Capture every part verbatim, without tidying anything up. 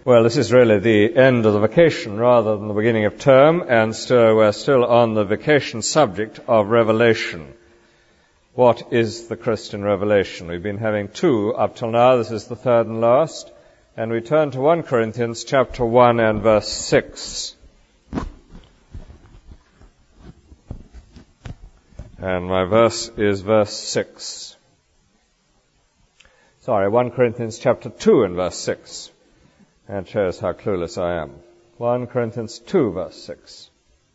Well, this is really the end of the vacation rather than the beginning of term, and still, we're still on the vacation subject of revelation. What is the Christian revelation? We've been having two up till now. This is the third and last. And we turn to First Corinthians chapter one and verse six. And my verse is verse six. Sorry, First Corinthians chapter two and verse six. And shows how clueless I am. First Corinthians two, verse six.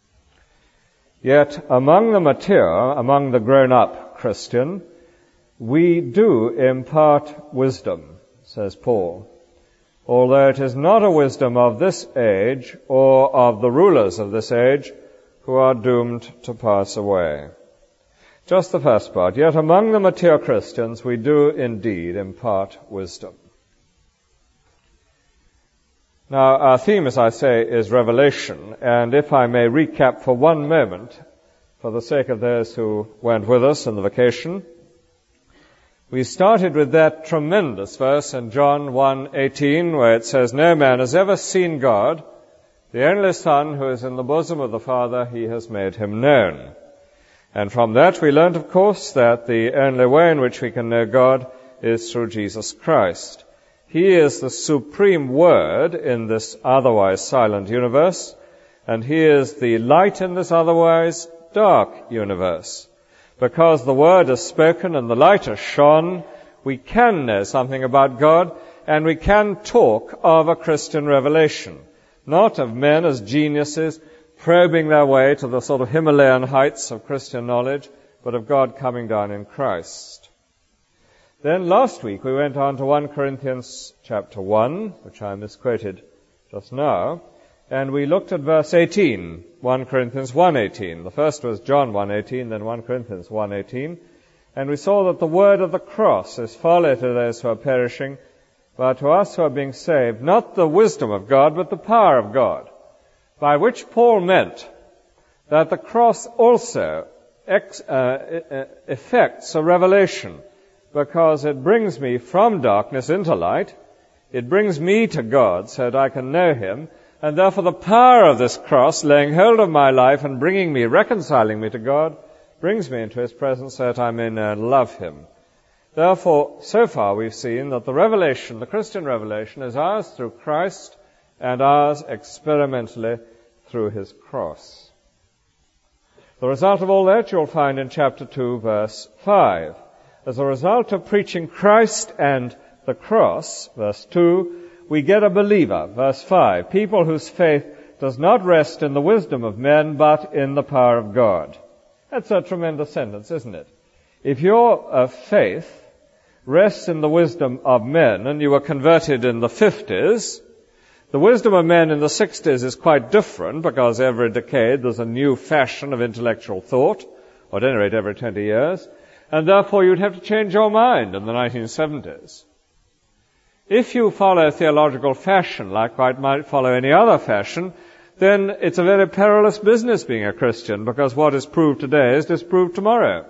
Yet among the mature, among the grown-up Christian, we do impart wisdom, says Paul, although it is not a wisdom of this age or of the rulers of this age who are doomed to pass away. Just the first part. Yet among the mature Christians, we do indeed impart wisdom. Now, our theme, as I say, is revelation, and if I may recap for one moment, for the sake of those who weren't with us in the vacation, we started with that tremendous verse in John one eighteen, where it says, "No man has ever seen God, the only Son who is in the bosom of the Father, he has made him known." And from that we learned, of course, that the only way in which we can know God is through Jesus Christ. He is the supreme word in this otherwise silent universe, and he is the light in this otherwise dark universe. Because the word is spoken and the light is shone, we can know something about God, and we can talk of a Christian revelation, not of men as geniuses probing their way to the sort of Himalayan heights of Christian knowledge, but of God coming down in Christ. Then last week we went on to First Corinthians chapter one, which I misquoted just now, and we looked at verse eighteen, First Corinthians one eighteen. The first was John one eighteen, then First Corinthians one eighteen, and we saw that the word of the cross is folly to those who are perishing, but to us who are being saved, not the wisdom of God, but the power of God, by which Paul meant that the cross also ex- uh, effects a revelation, because it brings me from darkness into light. It brings me to God so that I can know him. And therefore the power of this cross, laying hold of my life and bringing me, reconciling me to God, brings me into his presence so that I may know and love him. Therefore, so far we've seen that the revelation, the Christian revelation, is ours through Christ and ours experimentally through his cross. The result of all that you'll find in chapter two, verse five. As a result of preaching Christ and the cross, verse two, we get a believer, verse five, people whose faith does not rest in the wisdom of men, but in the power of God. That's a tremendous sentence, isn't it? If your uh, faith rests in the wisdom of men, and you were converted in the fifties, the wisdom of men in the sixties is quite different, because every decade there's a new fashion of intellectual thought, or at any rate every twenty years. And therefore you'd have to change your mind in the nineteen seventies. If you follow theological fashion like one might follow any other fashion, then it's a very perilous business being a Christian, because what is proved today is disproved tomorrow.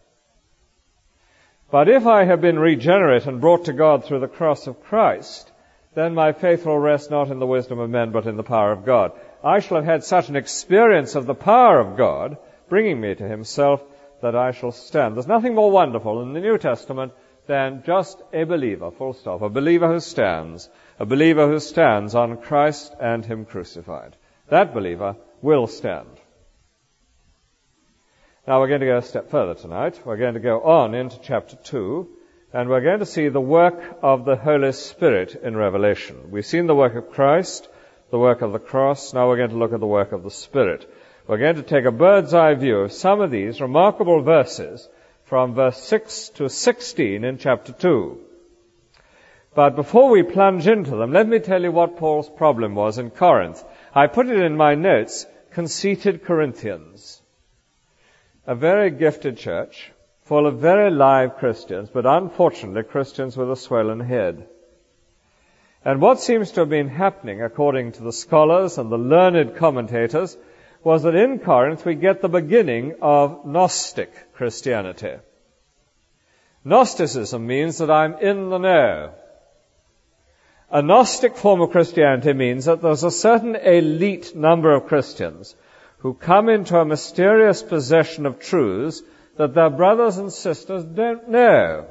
But if I have been regenerate and brought to God through the cross of Christ, then my faith will rest not in the wisdom of men, but in the power of God. I shall have had such an experience of the power of God, bringing me to himself, that I shall stand. There's nothing more wonderful in the New Testament than just a believer, full stop. A believer who stands. A believer who stands on Christ and him crucified. That believer will stand. Now we're going to go a step further tonight. We're going to go on into chapter two, and we're going to see the work of the Holy Spirit in Revelation. We've seen the work of Christ, the work of the cross. Now we're going to look at the work of the Spirit. We're going to take a bird's eye view of some of these remarkable verses from verse six to sixteen in chapter two. But before we plunge into them, let me tell you what Paul's problem was in Corinth. I put it in my notes, conceited Corinthians. A very gifted church, full of very live Christians, but unfortunately Christians with a swollen head. And what seems to have been happening, according to the scholars and the learned commentators, was that in Corinth we get the beginning of Gnostic Christianity. Gnosticism means that I'm in the know. A Gnostic form of Christianity means that there's a certain elite number of Christians who come into a mysterious possession of truths that their brothers and sisters don't know.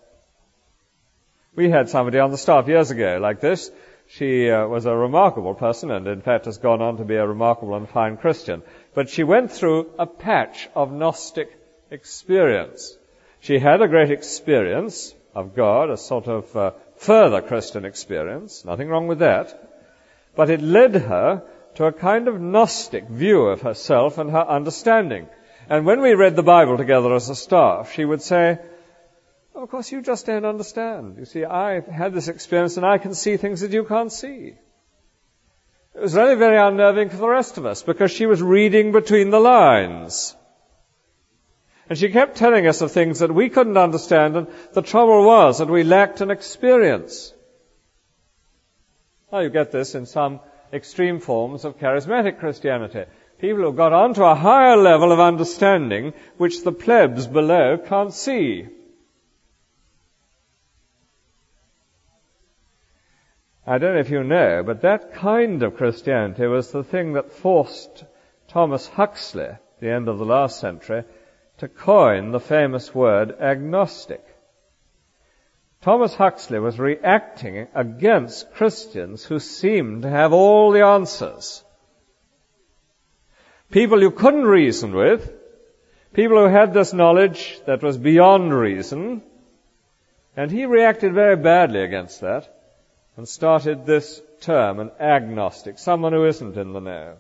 We had somebody on the staff years ago like this. She uh, was a remarkable person and in fact has gone on to be a remarkable and fine Christian. But she went through a patch of Gnostic experience. She had a great experience of God, a sort of uh, further Christian experience, nothing wrong with that, but it led her to a kind of Gnostic view of herself and her understanding. And when we read the Bible together as a staff, she would say, oh, of course you just don't understand. You see, I've had this experience and I can see things that you can't see. It was really very unnerving for the rest of us because she was reading between the lines. And she kept telling us of things that we couldn't understand, and the trouble was that we lacked an experience. Now you get this in some extreme forms of charismatic Christianity. People who got onto a higher level of understanding which the plebs below can't see. I don't know if you know, but that kind of Christianity was the thing that forced Thomas Huxley, at the end of the last century, to coin the famous word agnostic. Thomas Huxley was reacting against Christians who seemed to have all the answers. People you couldn't reason with, people who had this knowledge that was beyond reason, and he reacted very badly against that and started this term, an agnostic, someone who isn't in the know.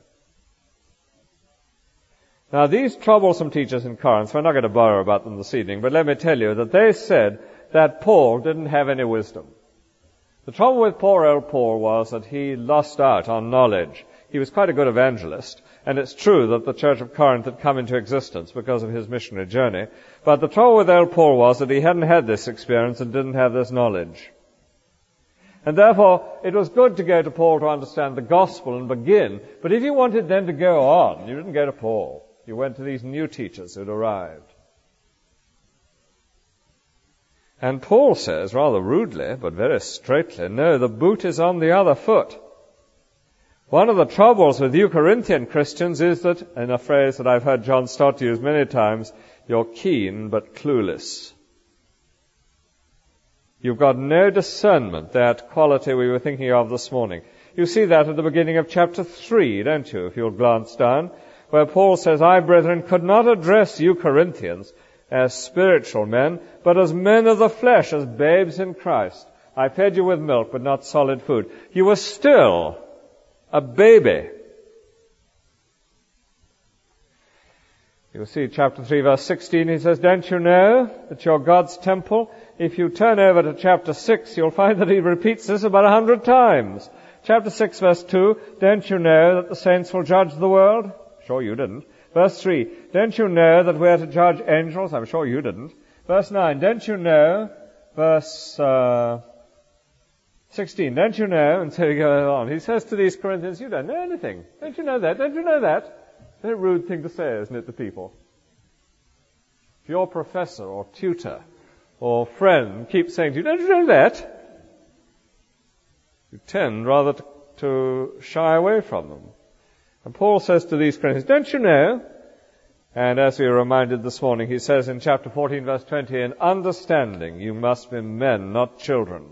Now, these troublesome teachers in Corinth, we're not going to borrow about them this evening, but let me tell you that they said that Paul didn't have any wisdom. The trouble with poor old Paul was that he lost out on knowledge. He was quite a good evangelist, and it's true that the church of Corinth had come into existence because of his missionary journey. But the trouble with old Paul was that he hadn't had this experience and didn't have this knowledge. And therefore, it was good to go to Paul to understand the gospel and begin. But if you wanted then to go on, you didn't go to Paul. You went to these new teachers who'd arrived. And Paul says, rather rudely, but very straightly, no, the boot is on the other foot. One of the troubles with you Corinthian Christians is that, in a phrase that I've heard John Stott use many times, you're keen but clueless. You've got no discernment, that quality we were thinking of this morning. You see that at the beginning of chapter three, don't you, if you'll glance down, where Paul says, I, brethren, could not address you Corinthians as spiritual men, but as men of the flesh, as babes in Christ. I fed you with milk, but not solid food. You were still a baby. You'll see chapter three, verse sixteen, he says, don't you know that you're God's temple? If you turn over to chapter six, you'll find that he repeats this about a hundred times. Chapter six, verse two, don't you know that the saints will judge the world? Sure you didn't. Verse three, don't you know that we're to judge angels? I'm sure you didn't. Verse nine, don't you know? Verse uh, sixteen, don't you know? And so he goes on. He says to these Corinthians, you don't know anything. Don't you know that? Don't you know that? Very rude thing to say, isn't it, to people? If your professor or tutor or friend keeps saying to you, don't you know that? You tend rather to, to shy away from them. And Paul says to these Corinthians, don't you know? And as we were reminded this morning, he says in chapter fourteen, verse twenty, in understanding you must be men, not children.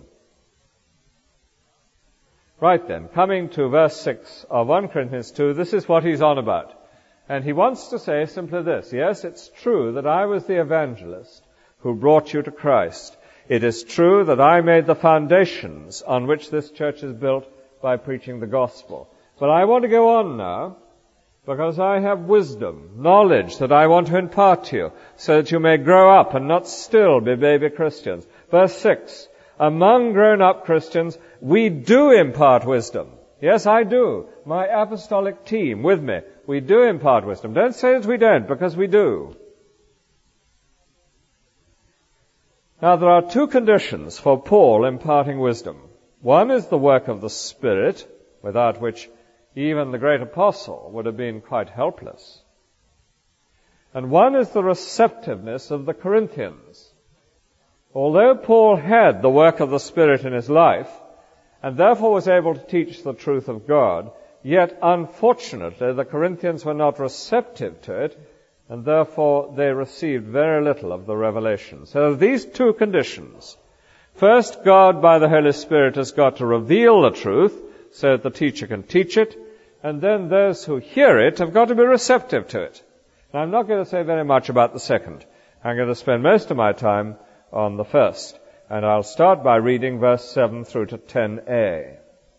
Right then, coming to verse six of First Corinthians two, this is what he's on about. And he wants to say simply this, yes, it's true that I was the evangelist who brought you to Christ. It is true that I made the foundations on which this church is built by preaching the gospel. But I want to go on now because I have wisdom, knowledge that I want to impart to you so that you may grow up and not still be baby Christians. Verse six, among grown-up Christians, we do impart wisdom. Yes, I do. My apostolic team with me, we do impart wisdom. Don't say that we don't, because we do. Now, there are two conditions for Paul imparting wisdom. One is the work of the Spirit, without which even the great apostle would have been quite helpless. And one is the receptiveness of the Corinthians. Although Paul had the work of the Spirit in his life, and therefore was able to teach the truth of God. Yet, unfortunately, the Corinthians were not receptive to it, and therefore they received very little of the revelation. So these two conditions. First, God, by the Holy Spirit, has got to reveal the truth so that the teacher can teach it, and then those who hear it have got to be receptive to it. Now, I'm not going to say very much about the second. I'm going to spend most of my time on the first, and I'll start by reading verse seven through to ten a.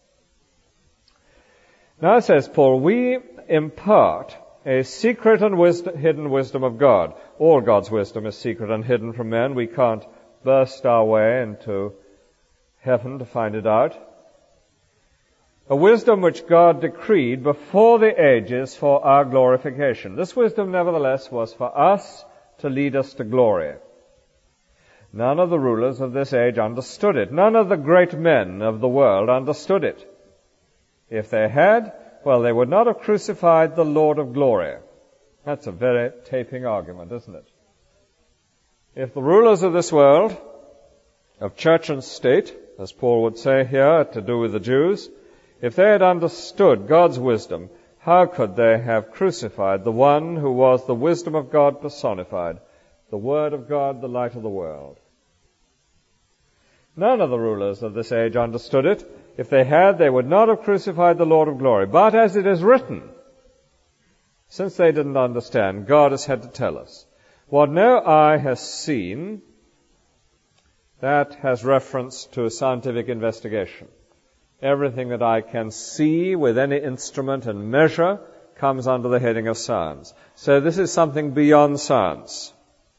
Now, says Paul, we impart a secret and wisdom, hidden wisdom of God. All God's wisdom is secret and hidden from men. We can't burst our way into heaven to find it out. A wisdom which God decreed before the ages for our glorification. This wisdom, nevertheless, was for us to lead us to glory. None of the rulers of this age understood it. None of the great men of the world understood it. If they had, well, they would not have crucified the Lord of glory. That's a very taping argument, isn't it? If the rulers of this world, of church and state, as Paul would say here, to do with the Jews, if they had understood God's wisdom, how could they have crucified the one who was the wisdom of God personified, the Word of God, the light of the world? None of the rulers of this age understood it. If they had, they would not have crucified the Lord of glory. But as it is written, since they didn't understand, God has had to tell us. What no eye has seen, that has reference to scientific investigation. Everything that I can see with any instrument and measure comes under the heading of science. So this is something beyond science.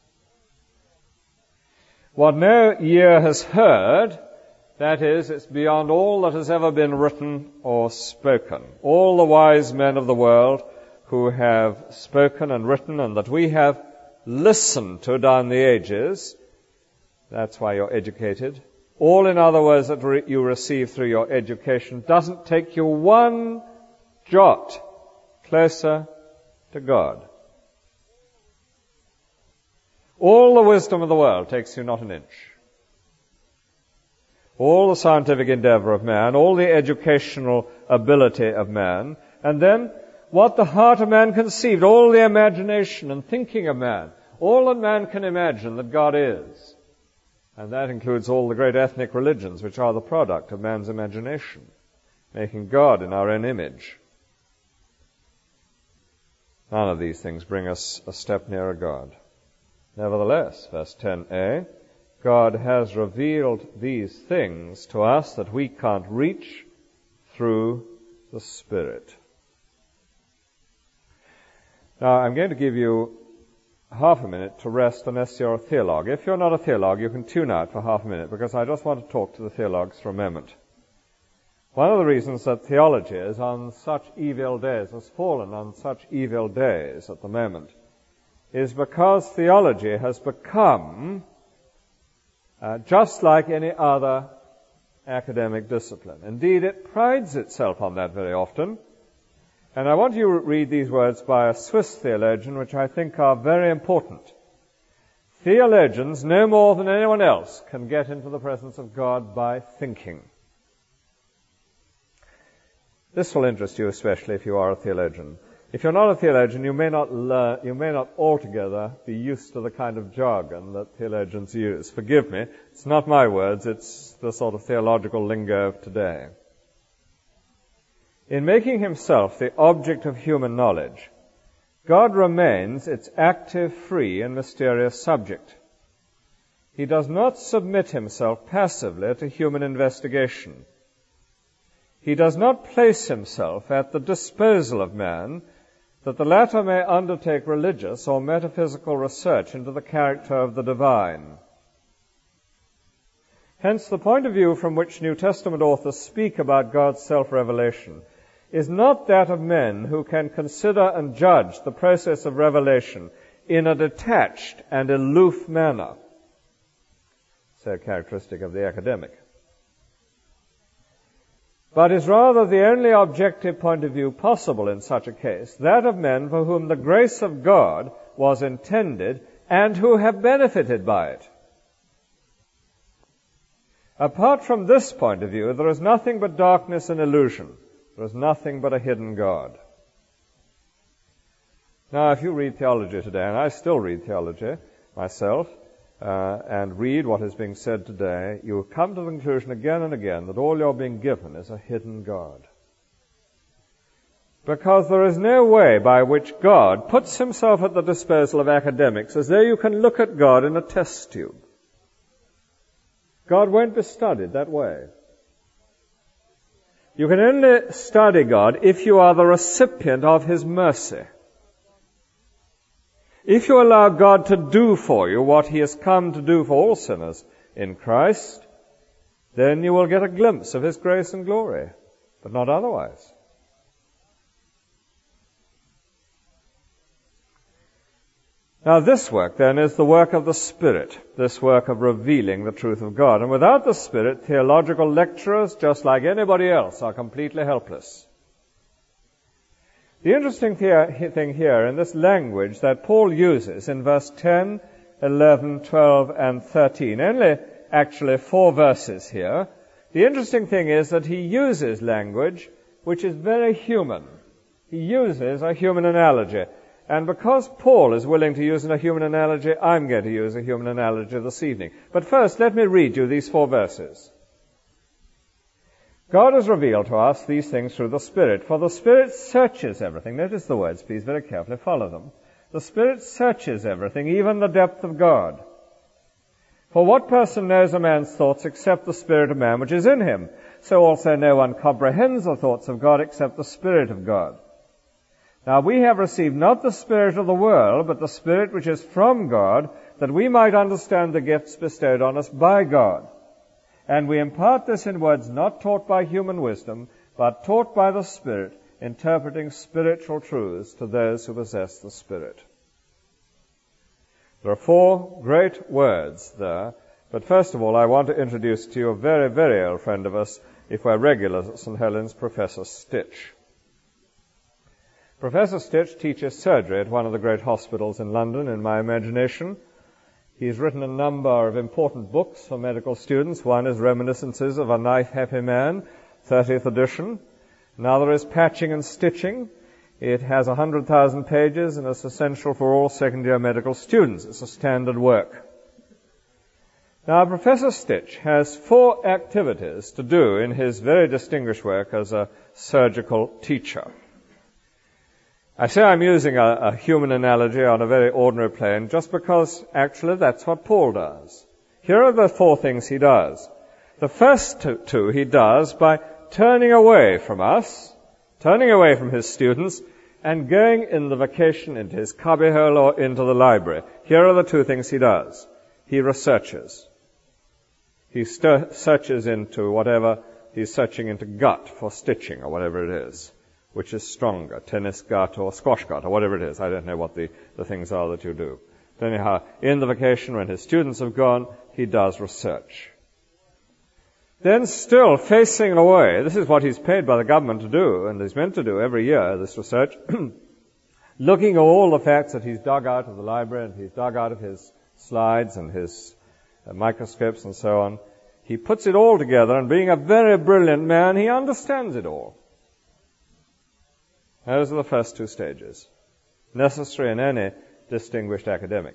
What no ear has heard, that is, it's beyond all that has ever been written or spoken. All the wise men of the world who have spoken and written and that we have listened to down the ages, that's why you're educated. All, in other words, that re- you receive through your education doesn't take you one jot closer to God. All the wisdom of the world takes you not an inch. All the scientific endeavor of man, all the educational ability of man, and then what the heart of man conceived, all the imagination and thinking of man, all that man can imagine that God is. And that includes all the great ethnic religions which are the product of man's imagination, making God in our own image. None of these things bring us a step nearer God. Nevertheless, verse ten a, God has revealed these things to us that we can't reach through the Spirit. Now, I'm going to give you half a minute to rest unless you're a theologue. If you're not a theologue, you can tune out for half a minute because I just want to talk to the theologues for a moment. One of the reasons that theology is on such evil days, has fallen on such evil days at the moment, is because theology has become uh, just like any other academic discipline. Indeed, it prides itself on that very often. And I want you to read these words by a Swiss theologian, which I think are very important. Theologians, no more than anyone else, can get into the presence of God by thinking. This will interest you especially if you are a theologian. If you're not a theologian, you may not learn, you may not altogether be used to the kind of jargon that theologians use. Forgive me, it's not my words, it's the sort of theological lingo of today. In making himself the object of human knowledge, God remains its active, free, and mysterious subject. He does not submit himself passively to human investigation. He does not place himself at the disposal of man, that the latter may undertake religious or metaphysical research into the character of the divine. Hence, the point of view from which New Testament authors speak about God's self-revelation is not that of men who can consider and judge the process of revelation in a detached and aloof manner, so characteristic of the academic, but is rather the only objective point of view possible in such a case, that of men for whom the grace of God was intended and who have benefited by it. Apart from this point of view, there is nothing but darkness and illusion. There is nothing but a hidden God. Now, if you read theology today, and I still read theology myself, uh, and read what is being said today, you will come to the conclusion again and again that all you're being given is a hidden God. Because there is no way by which God puts himself at the disposal of academics as though you can look at God in a test tube. God won't be studied that way. You can only study God if you are the recipient of his mercy. If you allow God to do for you what he has come to do for all sinners in Christ, then you will get a glimpse of his grace and glory, but not otherwise. Now this work, then, is the work of the Spirit, this work of revealing the truth of God. And without the Spirit, theological lecturers, just like anybody else, are completely helpless. The interesting thing here in this language that Paul uses in verse ten, eleven, twelve, and thirteen, only actually four verses here, the interesting thing is that he uses language which is very human. He uses a human analogy. And because Paul is willing to use a human analogy, I'm going to use a human analogy this evening. But first, let me read you these four verses. God has revealed to us these things through the Spirit, for the Spirit searches everything. Notice the words, please, very carefully. Follow them. The Spirit searches everything, even the depth of God. For what person knows a man's thoughts except the spirit of man which is in him? So also no one comprehends the thoughts of God except the Spirit of God. Now we have received not the spirit of the world, but the Spirit which is from God, that we might understand the gifts bestowed on us by God. And we impart this in words not taught by human wisdom, but taught by the Spirit, interpreting spiritual truths to those who possess the Spirit. There are four great words there, but first of all I want to introduce to you a very, very old friend of us, if we're regulars at Saint Helens, Professor Stitch. Professor Stitch teaches surgery at one of the great hospitals in London, in my imagination. He's written a number of important books for medical students. One is Reminiscences of a Knife-Happy Man, thirtieth edition. Another is Patching and Stitching. It has one hundred thousand pages and is essential for all second-year medical students. It's a standard work. Now, Professor Stitch has four activities to do in his very distinguished work as a surgical teacher. I say I'm using a, a human analogy on a very ordinary plane just because actually that's what Paul does. Here are the four things he does. The first two, two he does by turning away from us, turning away from his students, and going in the vacation into his cubbyhole or into the library. Here are the two things he does. He researches. He st- searches into whatever, he's searching into gut for stitching or whatever it is. Which is stronger, tennis gut or squash gut or whatever it is. I don't know what the, the things are that you do. But anyhow, in the vacation when his students have gone, he does research. Then still facing away, this is what he's paid by the government to do, and he's meant to do every year, this research, looking at all the facts that he's dug out of the library and he's dug out of his slides and his uh, microscopes and so on. He puts it all together, and being a very brilliant man, he understands it all. Those are the first two stages, necessary in any distinguished academic.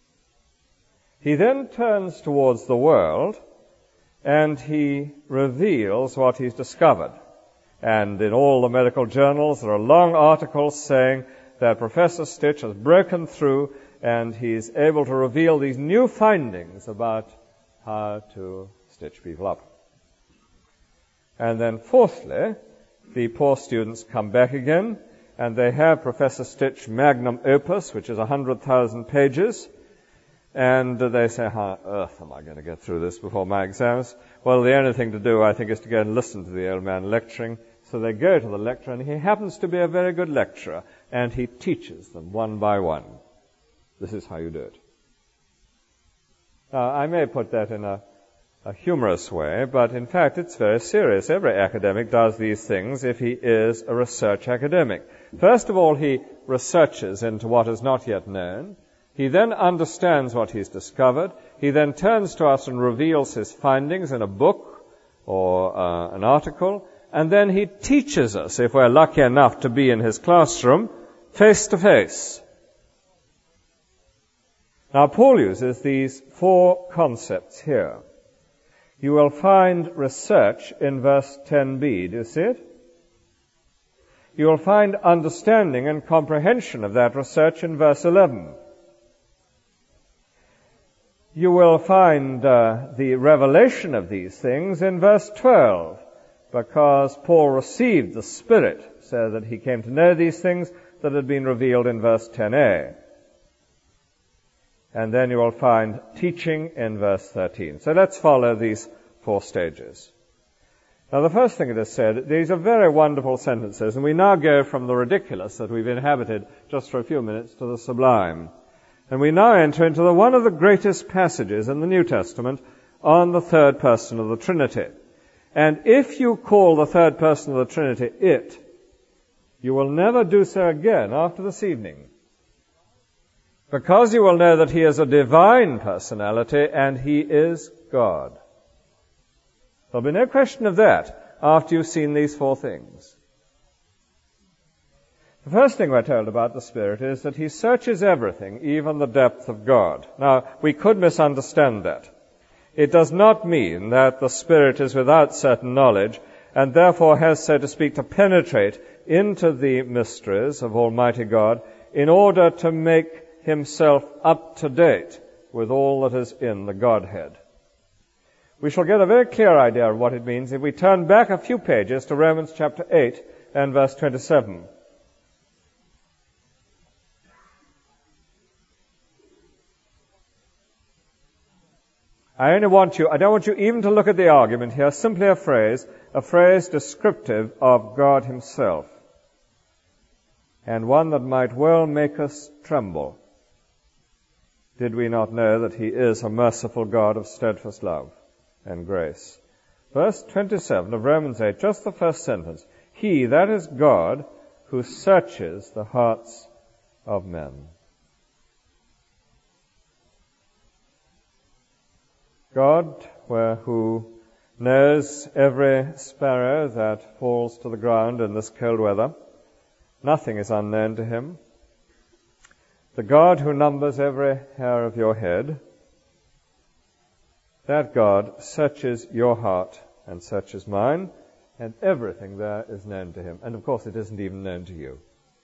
He then turns towards the world and he reveals what he's discovered. And in all the medical journals there are long articles saying that Professor Stitch has broken through and he's able to reveal these new findings about how to stitch people up. And then fourthly, the poor students come back again, and they have Professor Stitch magnum opus, which is one hundred thousand pages, and they say, how on earth am I going to get through this before my exams? Well, the only thing to do, I think, is to go and listen to the old man lecturing. So they go to the lecturer, and he happens to be a very good lecturer, and he teaches them one by one. This is how you do it. Now, I may put that in a a humorous way, but in fact it's very serious. Every academic does these things if he is a research academic. First of all, he researches into what is not yet known, He then understands what he's discovered. He then turns to us and reveals his findings in a book or uh, an article, and then he teaches us, if we're lucky enough to be in his classroom, face to face. Now, Paul uses these four concepts here. You will find research in verse ten b. Do you see it? You will find understanding and comprehension of that research in verse eleven. You will find uh, the revelation of these things in verse twelve, because Paul received the Spirit so that he came to know these things that had been revealed in verse ten a. And then you will find teaching in verse thirteen. So let's follow these four stages. Now, the first thing it is said, these are very wonderful sentences, and we now go from the ridiculous that we've inhabited just for a few minutes to the sublime. And we now enter into the, one of the greatest passages in the New Testament on the third person of the Trinity. And if you call the third person of the Trinity it, you will never do so again after this evening. Because you will know that he is a divine personality and he is God. There'll be no question of that after you've seen these four things. The first thing we're told about the Spirit is that he searches everything, even the depth of God. Now, we could misunderstand that. It does not mean that the Spirit is without certain knowledge and therefore has, so to speak, to penetrate into the mysteries of Almighty God in order to make himself up to date with all that is in the Godhead. We shall get a very clear idea of what it means if we turn back a few pages to Romans chapter eight and verse twenty-seven. I only want you, I don't want you even to look at the argument here, simply a phrase, a phrase descriptive of God himself, and one that might well make us tremble, did we not know that he is a merciful God of steadfast love and grace. Verse twenty-seven of Romans eight, just the first sentence. He, that is God, who searches the hearts of men. God, where, who knows every sparrow that falls to the ground in this cold weather. Nothing is unknown to him. The God who numbers every hair of your head, that God searches your heart and searches mine, and everything there is known to him. And of course it isn't even known to you.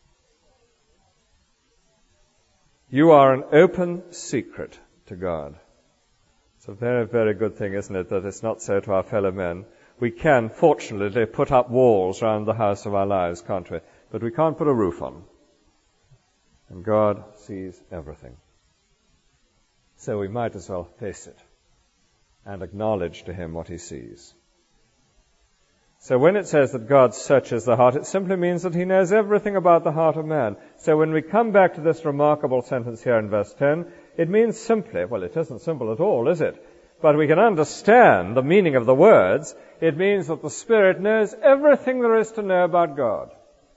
You are an open secret to God. It's a very, very good thing, isn't it, that it's not so to our fellow men. We can, fortunately, put up walls around the house of our lives, can't we? But we can't put a roof on. And God sees everything. So we might as well face it and acknowledge to him what he sees. So when it says that God searches the heart, it simply means that he knows everything about the heart of man. So when we come back to this remarkable sentence here in verse ten, it means simply, well, it isn't simple at all, is it? But we can understand the meaning of the words. It means that the Spirit knows everything there is to know about God.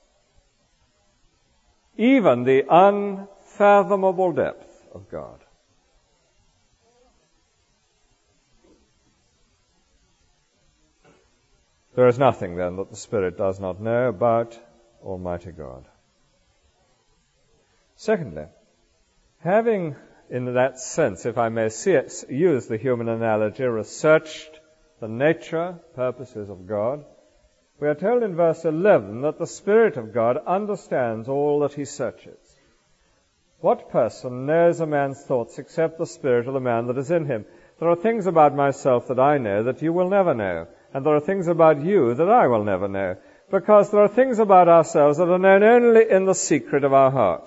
Even the unfathomable depth of God. There is nothing, then, that the Spirit does not know about Almighty God. Secondly, having, in that sense, if I may see it, use the human analogy, researched the nature, purposes of God, we are told in verse eleven that the Spirit of God understands all that he searches. What person knows a man's thoughts except the spirit of the man that is in him? There are things about myself that I know that you will never know. And there are things about you that I will never know, because there are things about ourselves that are known only in the secret of our heart.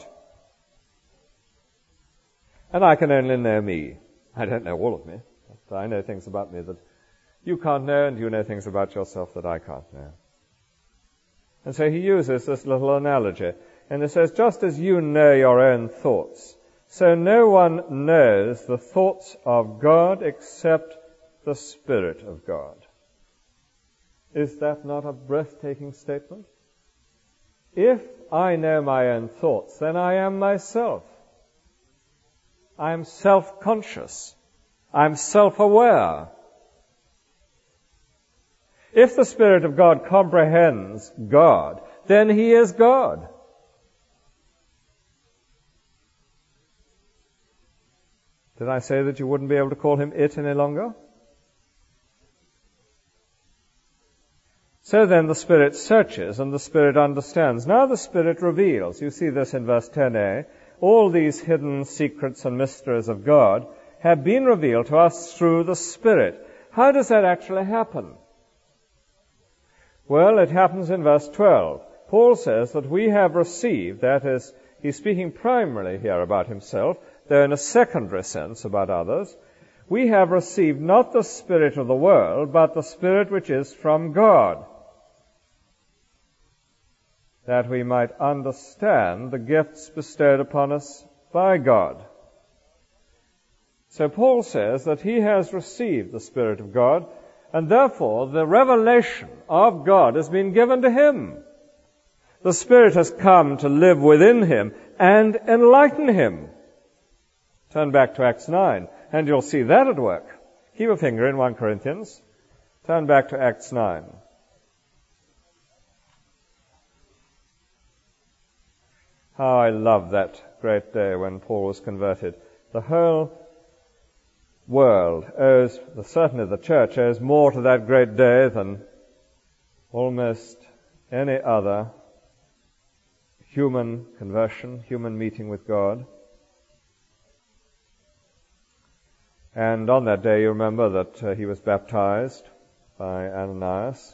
And I can only know me. I don't know all of me, but I know things about me that you can't know, and you know things about yourself that I can't know. And so he uses this little analogy, and he says, just as you know your own thoughts, so no one knows the thoughts of God except the Spirit of God. Is that not a breathtaking statement? If I know my own thoughts, then I am myself. I'm self-conscious. I'm self-aware. If the Spirit of God comprehends God, then He is God. Did I say that you wouldn't be able to call Him it any longer? So then the Spirit searches and the Spirit understands. Now the Spirit reveals. You see this in verse ten a. All these hidden secrets and mysteries of God have been revealed to us through the Spirit. How does that actually happen? Well, it happens in verse twelve. Paul says that we have received, that is, he's speaking primarily here about himself, though in a secondary sense about others. We have received not the spirit of the world, but the Spirit which is from God, that we might understand the gifts bestowed upon us by God. So Paul says that he has received the Spirit of God, and therefore the revelation of God has been given to him. The Spirit has come to live within him and enlighten him. Turn back to Acts nine, and you'll see that at work. Keep a finger in First Corinthians. Turn back to Acts nine. How I love that great day when Paul was converted. The whole world owes, certainly the church owes more to that great day than almost any other human conversion, human meeting with God. And on that day, you remember that uh, he was baptized by Ananias.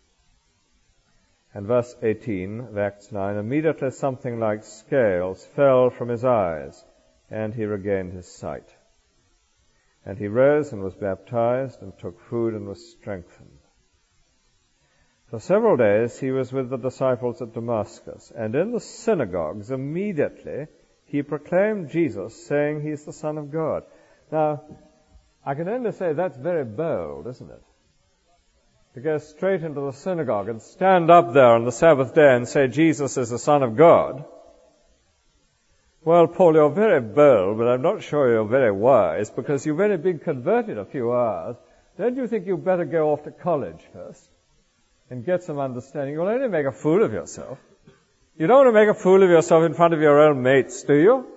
And verse eighteen of Acts nine, immediately something like scales fell from his eyes, and he regained his sight. And he rose and was baptized, and took food and was strengthened. For several days he was with the disciples at Damascus, and in the synagogues immediately he proclaimed Jesus, saying, He's the Son of God. Now, I can only say that's very bold, isn't it? To go straight into the synagogue and stand up there on the Sabbath day and say Jesus is the Son of God. Well, Paul, you're very bold, but I'm not sure you're very wise, because you've only been converted a few hours. Don't you think you'd better go off to college first and get some understanding? You'll only make a fool of yourself. You don't want to make a fool of yourself in front of your own mates, do you?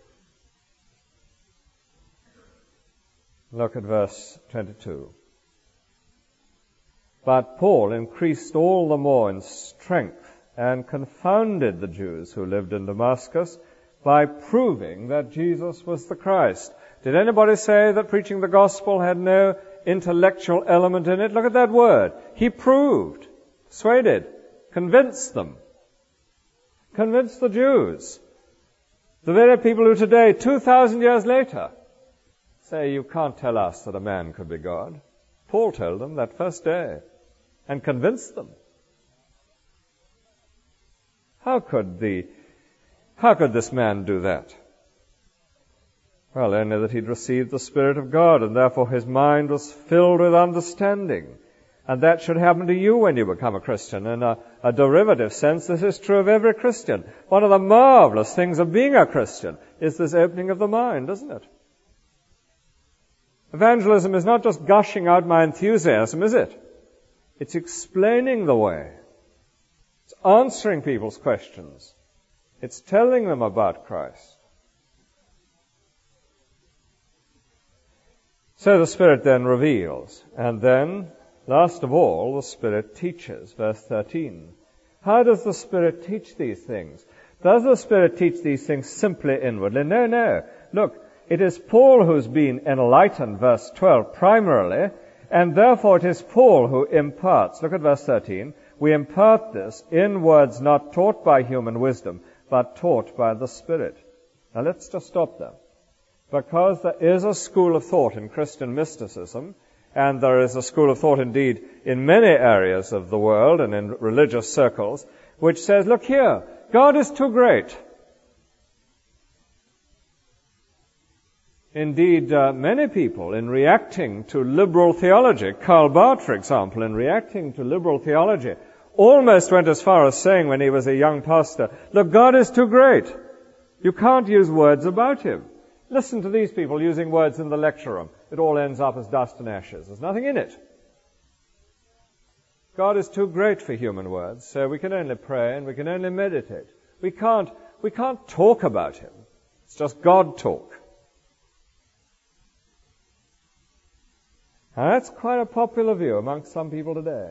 Look at verse twenty-two. But Paul increased all the more in strength and confounded the Jews who lived in Damascus by proving that Jesus was the Christ. Did anybody say that preaching the gospel had no intellectual element in it? Look at that word. He proved, persuaded, convinced them. Convinced the Jews. The very people who today, two thousand years later, say, you can't tell us that a man could be God. Paul told them that first day and convinced them. How could the, how could this man do that? Well, only that he'd received the Spirit of God, and therefore his mind was filled with understanding. And that should happen to you when you become a Christian. In a, a derivative sense, this is true of every Christian. One of the marvelous things of being a Christian is this opening of the mind, isn't it? Evangelism is not just gushing out my enthusiasm, is it? It's explaining the way. It's answering people's questions. It's telling them about Christ. So the Spirit then reveals. And then, last of all, the Spirit teaches. Verse thirteen. How does the Spirit teach these things? Does the Spirit teach these things simply inwardly? No, no. Look, it is Paul who's been enlightened, verse twelve, primarily, and therefore it is Paul who imparts. Look at verse thirteen. We impart this in words not taught by human wisdom, but taught by the Spirit. Now let's just stop there. Because there is a school of thought in Christian mysticism, and there is a school of thought indeed in many areas of the world and in religious circles, which says, look here, God is too great. Indeed, uh, many people, in reacting to liberal theology, Karl Barth, for example, in reacting to liberal theology, almost went as far as saying when he was a young pastor, look, God is too great. You can't use words about him. Listen to these people using words in the lecture room. It all ends up as dust and ashes. There's nothing in it. God is too great for human words, so we can only pray and we can only meditate. We can't, we can't talk about him. It's just God talk. And that's quite a popular view amongst some people today.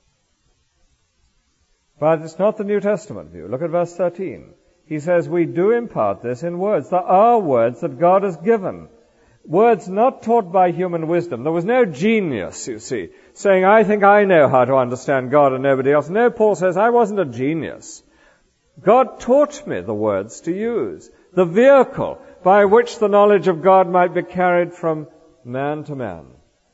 But it's not the New Testament view. Look at verse thirteen. He says, we do impart this in words. There are words that God has given. Words not taught by human wisdom. There was no genius, you see, saying, I think I know how to understand God and nobody else. No, Paul says, I wasn't a genius. God taught me the words to use, the vehicle by which the knowledge of God might be carried from man to man.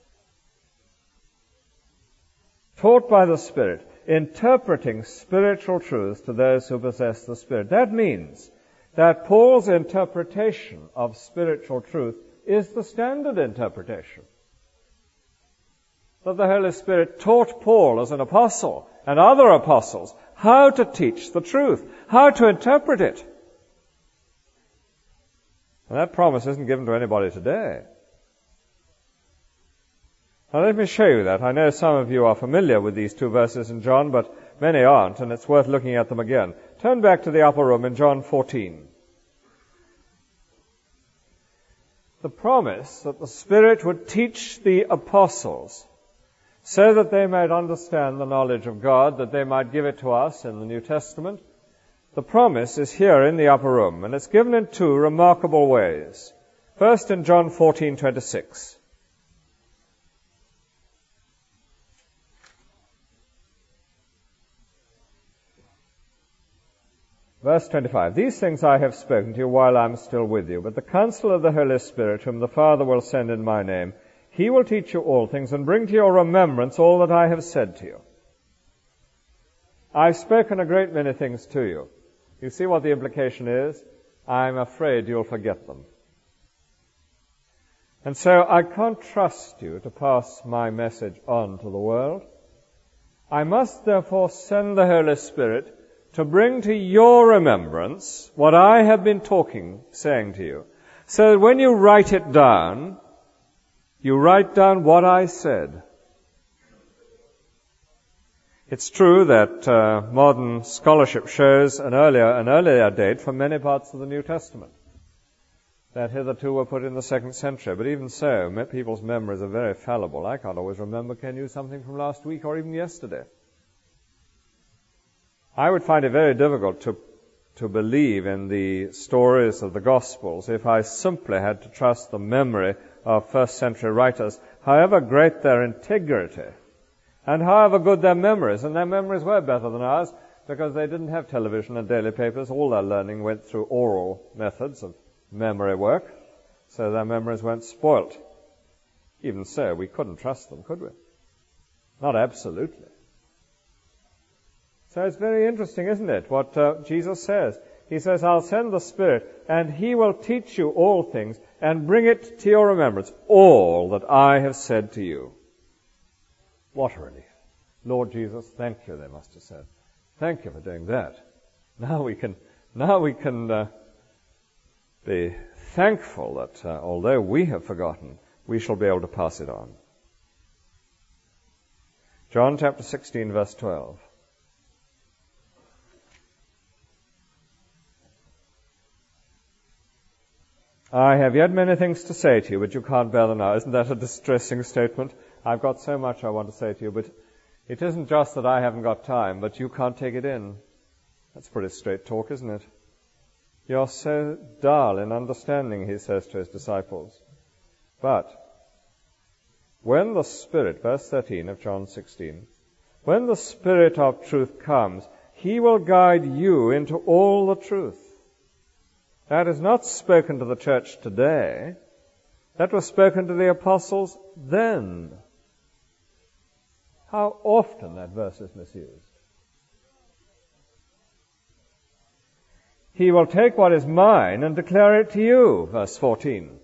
Taught by the Spirit, interpreting spiritual truths to those who possess the Spirit. That means that Paul's interpretation of spiritual truth is the standard interpretation. That the Holy Spirit taught Paul as an apostle and other apostles how to teach the truth, how to interpret it. And that promise isn't given to anybody today. Now let me show you that. I know some of you are familiar with these two verses in John, but many aren't, and it's worth looking at them again. Turn back to the upper room in John fourteen. The promise that the Spirit would teach the apostles so that they might understand the knowledge of God, that they might give it to us in the New Testament. The promise is here in the upper room, and it's given in two remarkable ways. First in John fourteen twenty-six. Verse twenty-five, these things I have spoken to you while I am still with you, but the counsel of the Holy Spirit, whom the Father will send in my name, he will teach you all things and bring to your remembrance all that I have said to you. I've spoken a great many things to you. You see what the implication is? I'm afraid you'll forget them. And so I can't trust you to pass my message on to the world. I must therefore send the Holy Spirit to bring to your remembrance what I have been talking, saying to you, so that when you write it down, you write down what I said. It's true that uh, modern scholarship shows an earlier, an earlier date for many parts of the New Testament that hitherto were put in the second century. But even so, people's memories are very fallible. I can't always remember, can you, something from last week or even yesterday? I would find it very difficult to to believe in the stories of the Gospels if I simply had to trust the memory of first century writers, however great their integrity and however good their memories. And their memories were better than ours because they didn't have television and daily papers. All their learning went through oral methods of memory work, so their memories weren't spoilt. Even so, we couldn't trust them, could we? Not absolutely. So it's very interesting, isn't it, what uh, Jesus says. He says, I'll send the Spirit, and He will teach you all things, and bring it to your remembrance, all that I have said to you. What a relief. Lord Jesus, thank you, they must have said. Thank you for doing that. Now we can, now we can uh, be thankful that uh, although we have forgotten, we shall be able to pass it on. John chapter sixteen, verse twelve. I have yet many things to say to you, but you can't bear them now. Isn't that a distressing statement? I've got so much I want to say to you, but it isn't just that I haven't got time, but you can't take it in. That's pretty straight talk, isn't it? You're so dull in understanding, he says to his disciples. But when the Spirit, verse thirteen of John sixteen, when the Spirit of truth comes, he will guide you into all the truth. That is not spoken to the church today. That was spoken to the apostles then. How often that verse is misused. He will take what is mine and declare it to you, verse fourteen.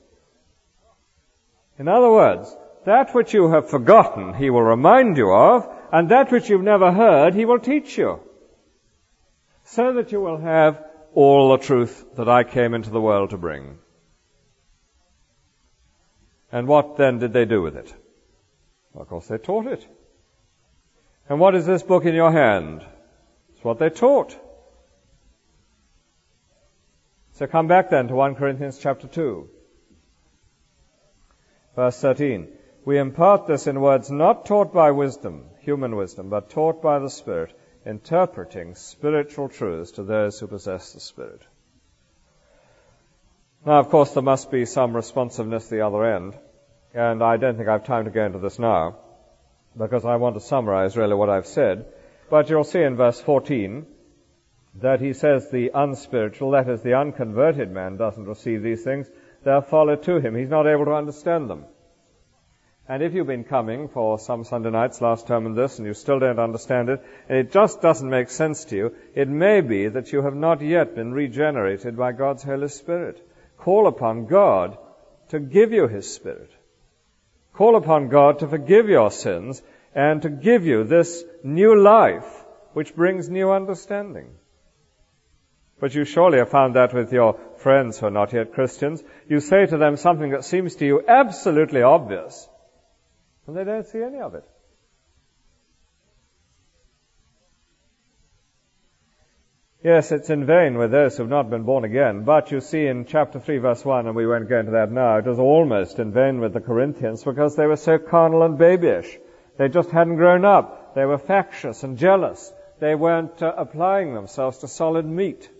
In other words, that which you have forgotten he will remind you of, and that which you've never heard he will teach you, so that you will have all the truth that I came into the world to bring. And what then did they do with it? Well, of course, they taught it. And what is this book in your hand? It's what they taught. So come back then to First Corinthians chapter two. Verse thirteen. We impart this in words not taught by wisdom, human wisdom, but taught by the Spirit, interpreting spiritual truths to those who possess the Spirit. Now, of course, there must be some responsiveness at the other end, and I don't think I have time to go into this now, because I want to summarize really what I've said. But you'll see in verse fourteen that he says the unspiritual, that is, the unconverted man, doesn't receive these things. They're follow to him. He's not able to understand them. And if you've been coming for some Sunday nights last term and this, and you still don't understand it, and it just doesn't make sense to you, it may be that you have not yet been regenerated by God's Holy Spirit. Call upon God to give you His Spirit. Call upon God to forgive your sins and to give you this new life which brings new understanding. But you surely have found that with your friends who are not yet Christians. You say to them something that seems to you absolutely obvious, and they don't see any of it. Yes, it's in vain with those who have not been born again, but you see in chapter three, verse one, and we won't go into that now, it was almost in vain with the Corinthians because they were so carnal and babyish. They just hadn't grown up. They were factious and jealous. They weren't uh, applying themselves to solid meat.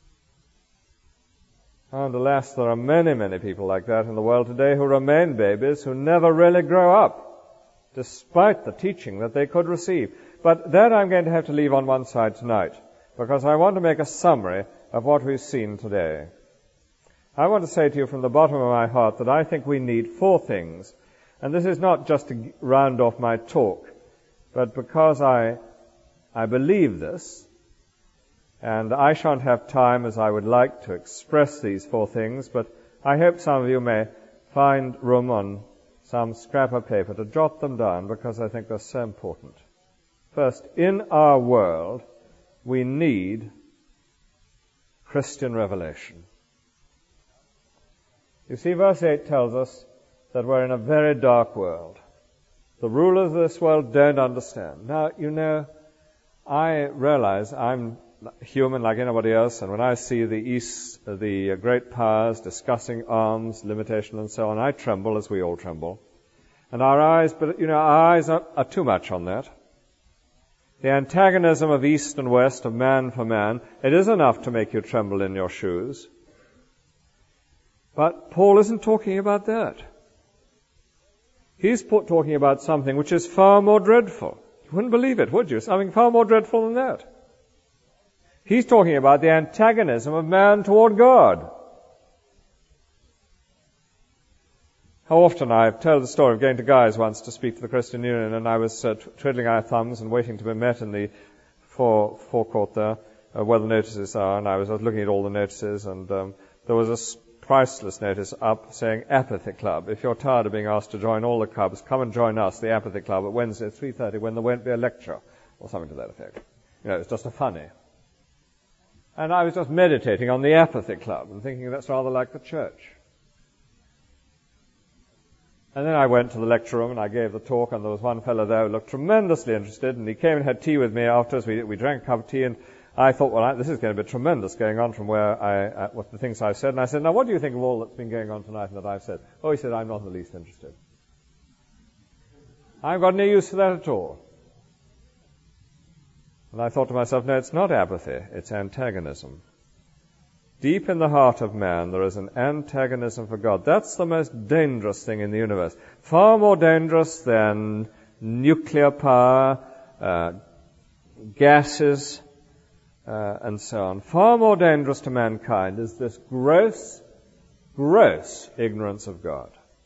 And alas, there are many, many people like that in the world today who remain babies, who never really grow up, despite the teaching that they could receive. But that I'm going to have to leave on one side tonight, because I want to make a summary of what we've seen today. I want to say to you from the bottom of my heart that I think we need four things. And this is not just to round off my talk, but because I, I believe this, and I shan't have time as I would like to express these four things, but I hope some of you may find room on some scrap of paper to jot them down, because I think they're so important. First, in our world, we need Christian revelation. You see, verse eight tells us that we're in a very dark world. The rulers of this world don't understand. Now, you know, I realize I'm human like anybody else, and when I see the East, the great powers discussing arms, limitation, and so on, I tremble, as we all tremble. And our eyes, but you know, our eyes are, are too much on that. The antagonism of East and West, of man for man, it is enough to make you tremble in your shoes. But Paul isn't talking about that. He's talking about something which is far more dreadful. You wouldn't believe it, would you? Something far more dreadful than that. He's talking about the antagonism of man toward God. How often I've told the story of going to Guy's once to speak to the Christian Union, and I was uh, twiddling our thumbs and waiting to be met in the fore, forecourt there, uh, where the notices are, and I was, I was looking at all the notices, and um, there was a priceless notice up saying Apathy Club. If you're tired of being asked to join all the clubs, come and join us, the Apathy Club, at Wednesday at three thirty, when there won't be a lecture, or something to that effect. You know, it's just a funny. And I was just meditating on the Apathy Club and thinking that's rather like the church. And then I went to the lecture room and I gave the talk, and there was one fellow there who looked tremendously interested, and he came and had tea with me afterwards. We, we drank a cup of tea, and I thought, well, I, this is going to be tremendous going on from where I, uh, what the things I've said. And I said, now what do you think of all that's been going on tonight and that I've said? Oh, he said, I'm not in the least interested. I've got no use for that at all. And I thought to myself, no, it's not apathy, it's antagonism. Deep in the heart of man, there is an antagonism for God. That's the most dangerous thing in the universe. Far more dangerous than nuclear power, uh, gases, uh, and so on. Far more dangerous to mankind is this gross, gross ignorance of God.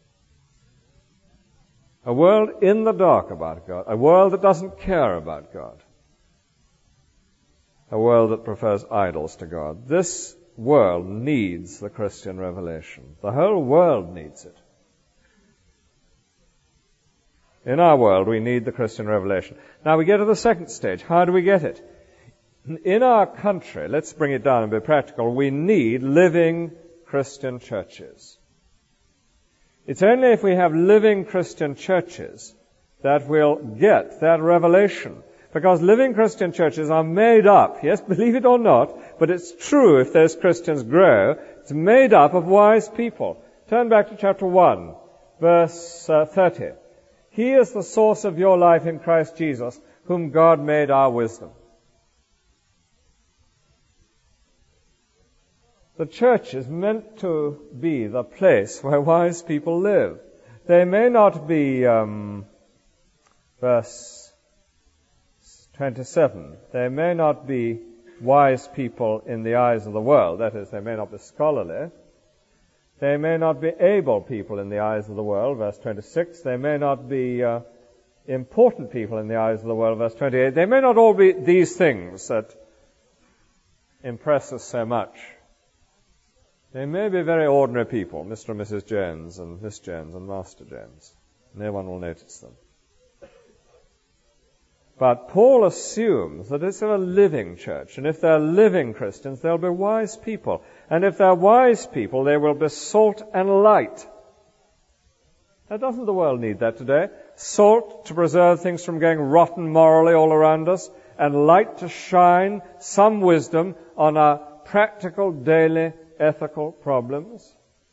A world in the dark about God. A world that doesn't care about God. A world that prefers idols to God. This world needs the Christian revelation. The whole world needs it. In our world, we need the Christian revelation. Now we get to the second stage. How do we get it? In our country, let's bring it down and be practical, we need living Christian churches. It's only if we have living Christian churches that we'll get that revelation. Because living Christian churches are made up, yes, believe it or not, but it's true if those Christians grow, it's made up of wise people. Turn back to chapter one, verse uh, thirty. He is the source of your life in Christ Jesus, whom God made our wisdom. The church is meant to be the place where wise people live. They may not be, um, verse twenty-seven, they may not be wise people in the eyes of the world. That is, they may not be scholarly. They may not be able people in the eyes of the world, verse twenty-six. They may not be uh, important people in the eyes of the world, verse twenty-eight. They may not all be these things that impress us so much. They may be very ordinary people, Mister and Missus Jones and Miss Jones and Master Jones. No one will notice them. But Paul assumes that it's a living church, and if they're living Christians, they'll be wise people. And if they're wise people, they will be salt and light. Now, doesn't the world need that today? Salt to preserve things from going rotten morally all around us, and light to shine some wisdom on our practical, daily, ethical problems.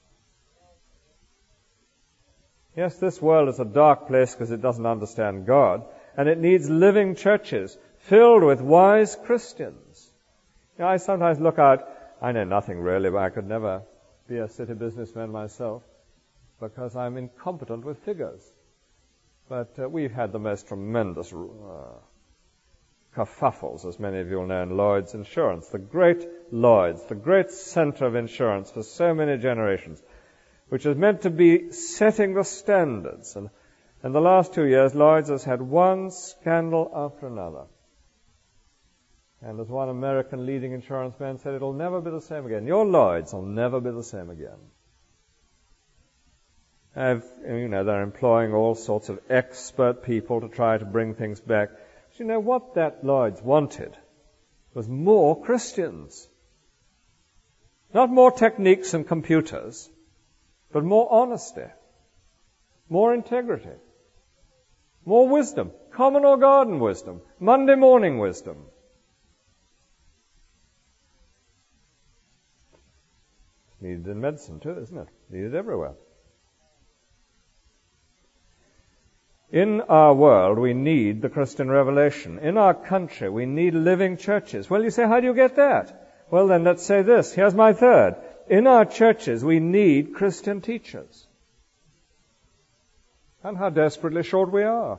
Yes, this world is a dark place because it doesn't understand God, and it needs living churches filled with wise Christians. You know, I sometimes look out, I know nothing really, but I could never be a city businessman myself because I'm incompetent with figures. But uh, we've had the most tremendous uh, kerfuffles, as many of you will know, in Lloyd's Insurance. The great Lloyd's, the great center of insurance for so many generations, which is meant to be setting the standards. And in the last two years, Lloyd's has had one scandal after another. And as one American leading insurance man said, it'll never be the same again. Your Lloyd's will never be the same again. I've, you know, they're employing all sorts of expert people to try to bring things back. But you know, what that Lloyd's wanted was more Christians. Not more techniques and computers, but more honesty, more integrity, more wisdom, common or garden wisdom, Monday morning wisdom. It's needed in medicine too, isn't it? Needed everywhere. In our world, we need the Christian revelation. In our country, we need living churches. Well, you say, how do you get that? Well, then let's say this. Here's my third. In our churches, we need Christian teachers. And how desperately short we are.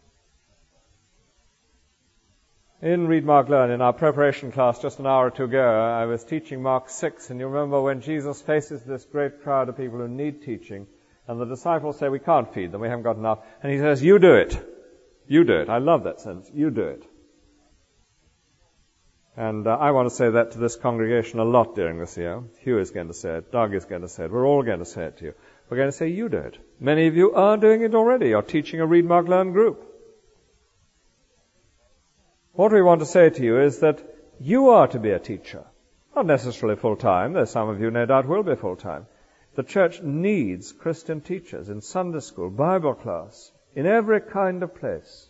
In Read, Mark, Learn, in our preparation class just an hour or two ago, I was teaching Mark six, and you remember when Jesus faces this great crowd of people who need teaching, and the disciples say, we can't feed them, we haven't got enough. And he says, you do it. You do it. I love that sentence. You do it. And uh, I want to say that to this congregation a lot during this year. Hugh is going to say it. Doug is going to say it. We're all going to say it to you. We're going to say, you do it. Many of you are doing it already. You're teaching a Read, Mark, Learn group. What we want to say to you is that you are to be a teacher. Not necessarily full-time, though some of you no doubt will be full-time. The church needs Christian teachers in Sunday school, Bible class, in every kind of place.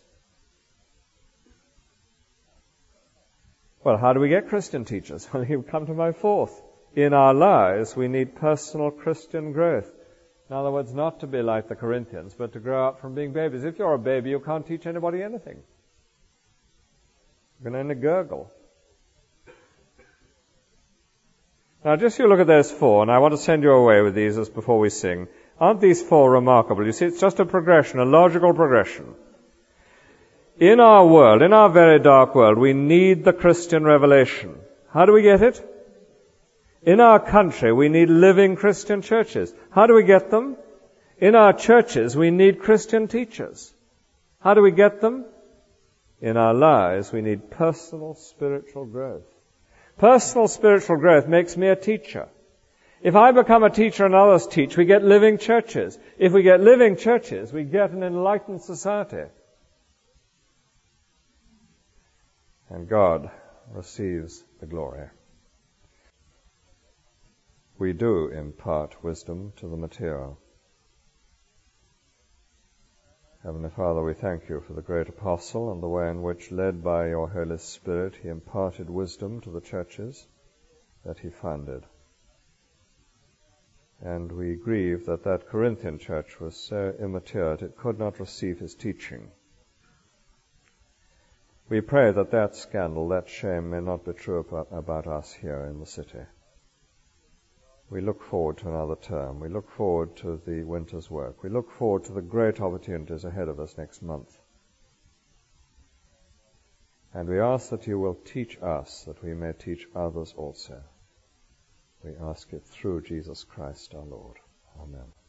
Well, how do we get Christian teachers? Well, you come to my fourth. In our lives, we need personal Christian growth. In other words, not to be like the Corinthians, but to grow up from being babies. If you're a baby, you can't teach anybody anything. You can only gurgle. Now, just you look at those four, and I want to send you away with these as before we sing. Aren't these four remarkable? You see, it's just a progression, a logical progression. In our world, in our very dark world, we need the Christian revelation. How do we get it? In our country, we need living Christian churches. How do we get them? In our churches, we need Christian teachers. How do we get them? In our lives, we need personal spiritual growth. Personal spiritual growth makes me a teacher. If I become a teacher and others teach, we get living churches. If we get living churches, we get an enlightened society. And God receives the glory. We do impart wisdom to the material. Heavenly Father, we thank you for the great apostle and the way in which, led by your Holy Spirit, he imparted wisdom to the churches that he founded. And we grieve that that Corinthian church was so immature that it could not receive his teaching. We pray that that scandal, that shame, may not be true about, about us here in the city. We look forward to another term. We look forward to the winter's work. We look forward to the great opportunities ahead of us next month. And we ask that you will teach us, that we may teach others also. We ask it through Jesus Christ our Lord. Amen.